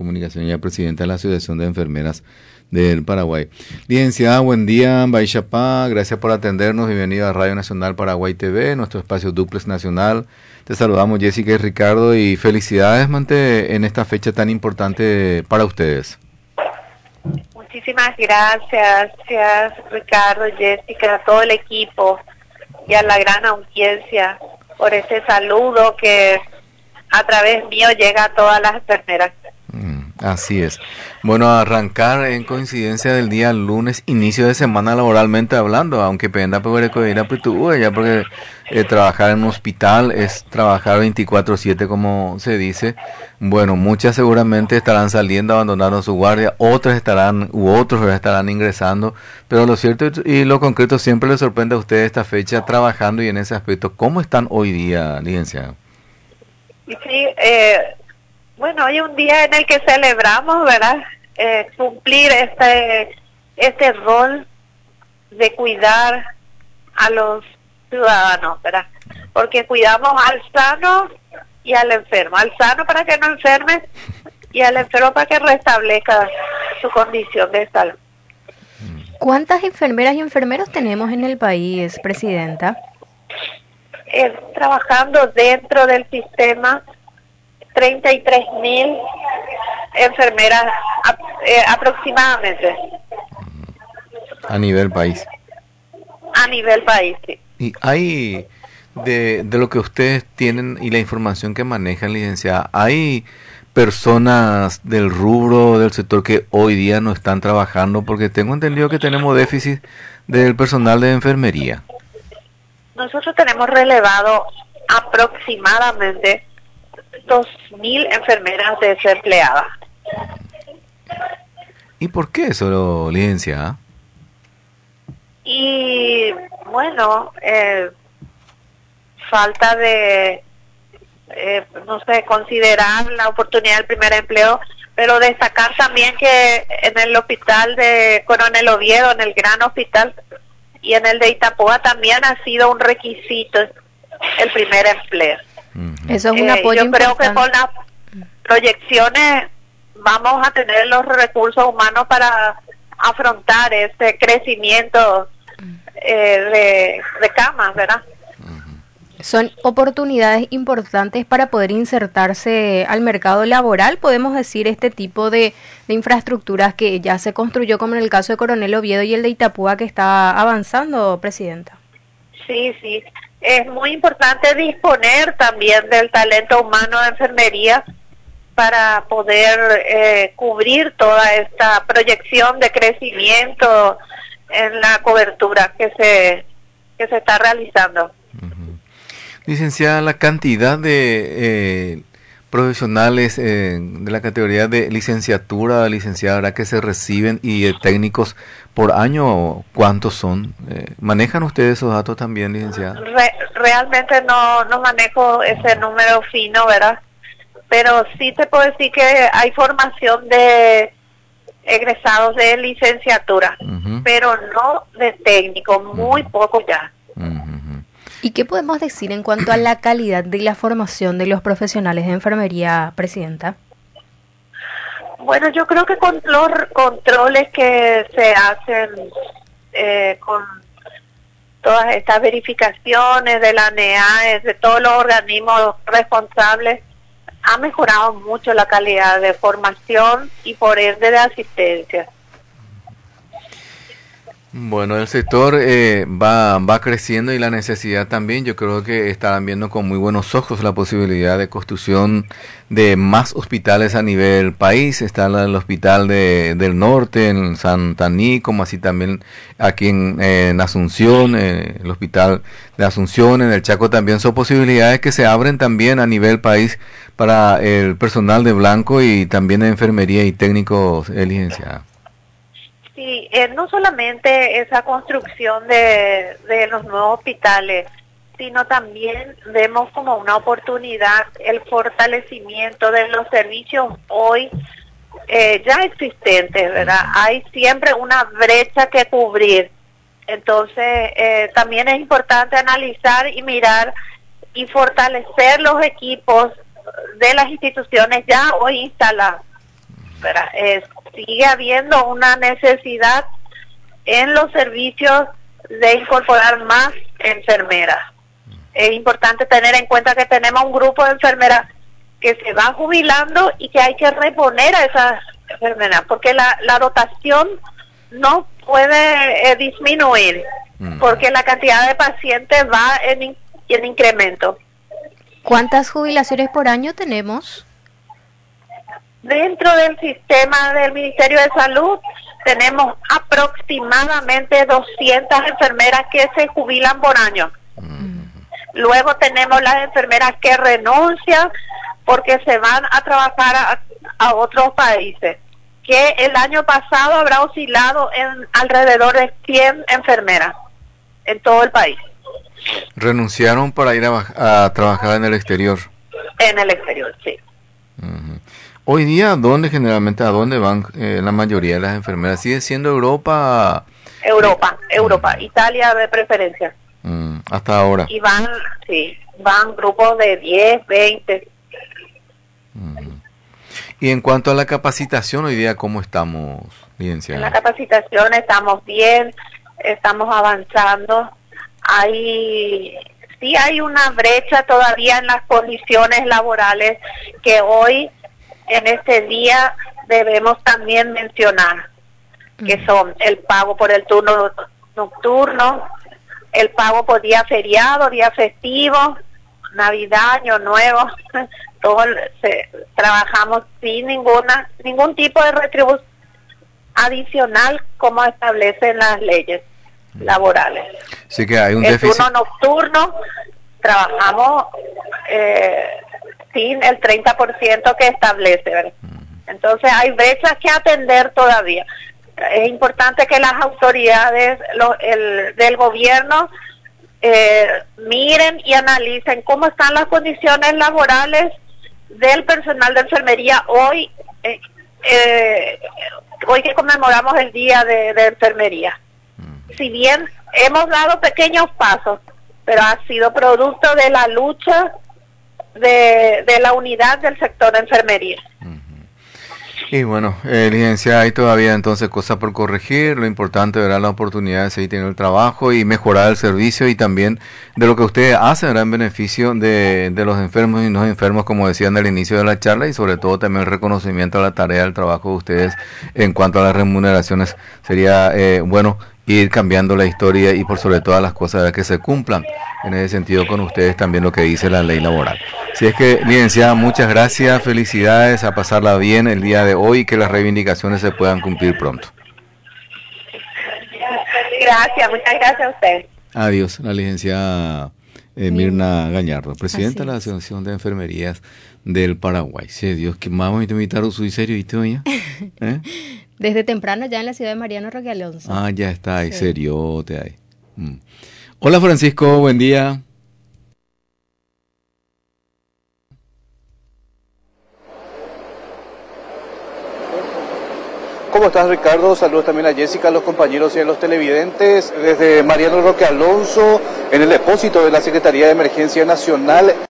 Comunicación y presidenta de la Asociación de Enfermeras del Paraguay. Licenciada, buen día, Baixapá, gracias por atendernos, bienvenido a Radio Nacional Paraguay TV, nuestro espacio Duplex Nacional. Te saludamos Jessica y Ricardo y felicidades, Mante, en esta fecha tan importante para ustedes. Muchísimas gracias, Ricardo, Jessica, a todo el equipo y a la gran audiencia por ese saludo que a través mío llega a todas las enfermeras. Así es. Bueno, arrancar en coincidencia del día lunes, inicio de semana laboralmente hablando, aunque penda por ya porque trabajar en un hospital es trabajar 24/7 como se dice. Bueno, muchas seguramente estarán saliendo, abandonando su guardia, otros estarán ingresando, pero lo cierto y lo concreto siempre les sorprende a ustedes esta fecha trabajando y en ese aspecto. ¿Cómo están hoy día, licenciada? Sí, bueno, hoy es un día en el que celebramos, ¿verdad? Cumplir este rol de cuidar a los ciudadanos, ¿verdad? Porque cuidamos al sano y al enfermo. Al sano para que no enferme y al enfermo para que restablezca su condición de salud. ¿Cuántas enfermeras y enfermeros tenemos en el país, presidenta? Trabajando dentro del sistema, 33.000 enfermeras aproximadamente. A nivel país. A nivel país, sí. Y hay, de lo que ustedes tienen y la información que manejan, licenciada, ¿hay personas del rubro, del sector que hoy día no están trabajando? Porque tengo entendido que tenemos déficit del personal de enfermería. Nosotros tenemos relevado aproximadamente 2.000 enfermeras desempleadas. ¿Y por qué eso, licenciada? Y bueno, falta de, considerar la oportunidad del primer empleo, pero destacar también que en el hospital de Coronel Oviedo, en el gran hospital, y en el de Itapúa también ha sido un requisito el primer empleo. Eso es un apoyo yo creo importante. que con las proyecciones vamos a tener los recursos humanos para afrontar ese crecimiento de camas, ¿verdad? Son oportunidades importantes para poder insertarse al mercado laboral, podemos decir, este tipo de infraestructuras que ya se construyó, como en el caso de Coronel Oviedo y el de Itapúa, que está avanzando, presidenta. Sí, es muy importante disponer también del talento humano de enfermería para poder cubrir toda esta proyección de crecimiento en la cobertura que se está realizando. Licenciada, la cantidad de profesionales de la categoría de licenciatura, licenciada, que se reciben y técnicos por año, ¿cuántos son? ¿Manejan ustedes esos datos también, licenciada? Realmente no manejo ese número fino, ¿verdad? Pero sí te puedo decir que hay formación de egresados de licenciatura, pero no de técnico, muy poco ya. ¿Y qué podemos decir en cuanto a la calidad de la formación de los profesionales de enfermería, presidenta? Bueno, yo creo que con los controles que se hacen con todas estas verificaciones de la NEAES, de todos los organismos responsables, ha mejorado mucho la calidad de formación y por ende de asistencia. Bueno, el sector va creciendo y la necesidad también. Yo creo que estarán viendo con muy buenos ojos la posibilidad de construcción de más hospitales a nivel país. Está el hospital del norte, en Santaní, como así también aquí en Asunción, el hospital de Asunción, en el Chaco también. Son posibilidades que se abren también a nivel país para el personal de blanco y también de enfermería y técnicos licenciados. Sí, no solamente esa construcción de los nuevos hospitales, sino también vemos como una oportunidad el fortalecimiento de los servicios hoy ya existentes, ¿verdad? Hay siempre una brecha que cubrir. Entonces, también es importante analizar y mirar y fortalecer los equipos de las instituciones ya hoy instaladas. ¿verdad? Sigue habiendo una necesidad en los servicios de incorporar más enfermeras. Es importante tener en cuenta que tenemos un grupo de enfermeras que se va jubilando y que hay que reponer a esas enfermeras, porque la dotación no puede disminuir, porque la cantidad de pacientes va en incremento. ¿Cuántas jubilaciones por año tenemos? Dentro del sistema del Ministerio de Salud tenemos aproximadamente 200 enfermeras que se jubilan por año. Luego tenemos las enfermeras que renuncian porque se van a trabajar a otros países, que el año pasado habrá oscilado en alrededor de 100 enfermeras en todo el país. ¿Renunciaron para ir a trabajar en el exterior? En el exterior, sí. Hoy día, ¿a dónde van la mayoría de las enfermeras? ¿Sigue siendo Europa? Europa, Italia de preferencia. Hasta ahora. Y van grupos de 10, 20. Y en cuanto a la capacitación, hoy día, ¿cómo estamos, licenciada? En la capacitación estamos bien, estamos avanzando. Hay una brecha todavía en las condiciones laborales que hoy, en este día, debemos también mencionar, que son el pago por el turno nocturno, el pago por día feriado, día festivo, Navidad, Año Nuevo, trabajamos sin ningún tipo de retribución adicional como establecen las leyes laborales. Sí que hay un el déficit. Turno nocturno trabajamos sin el 30% que establece, ¿verdad? Entonces hay brechas que atender todavía. Es importante que las autoridades del gobierno miren y analicen cómo están las condiciones laborales del personal de enfermería hoy que conmemoramos el Día de Enfermería. Si bien hemos dado pequeños pasos, pero ha sido producto de la lucha de la unidad del sector de enfermería. Y bueno, licenciada, hay todavía entonces cosas por corregir. Lo importante era la oportunidad de seguir teniendo el trabajo y mejorar el servicio, y también de lo que ustedes hacen en beneficio de los enfermos y no enfermos, como decían al inicio de la charla, y sobre todo también el reconocimiento a la tarea del trabajo de ustedes en cuanto a las remuneraciones. Sería bueno ir cambiando la historia y por sobre todas las cosas que se cumplan en ese sentido con ustedes también lo que dice la ley laboral. Si es que, licenciada, muchas gracias, felicidades, a pasarla bien el día de hoy y que las reivindicaciones se puedan cumplir pronto. Gracias, muchas gracias a usted. Adiós, la licenciada Mirna Gañardo, presidenta de la Asociación de Enfermerías del Paraguay. Sí, Dios, que vamos a invitar a su serio y doña. Desde temprano ya en la ciudad de Mariano Roque Alonso. Ah, ya está, ahí, seriote ahí. Hola Francisco, buen día. ¿Cómo estás, Ricardo? Saludos también a Jessica, a los compañeros y a los televidentes desde Mariano Roque Alonso, en el depósito de la Secretaría de Emergencia Nacional.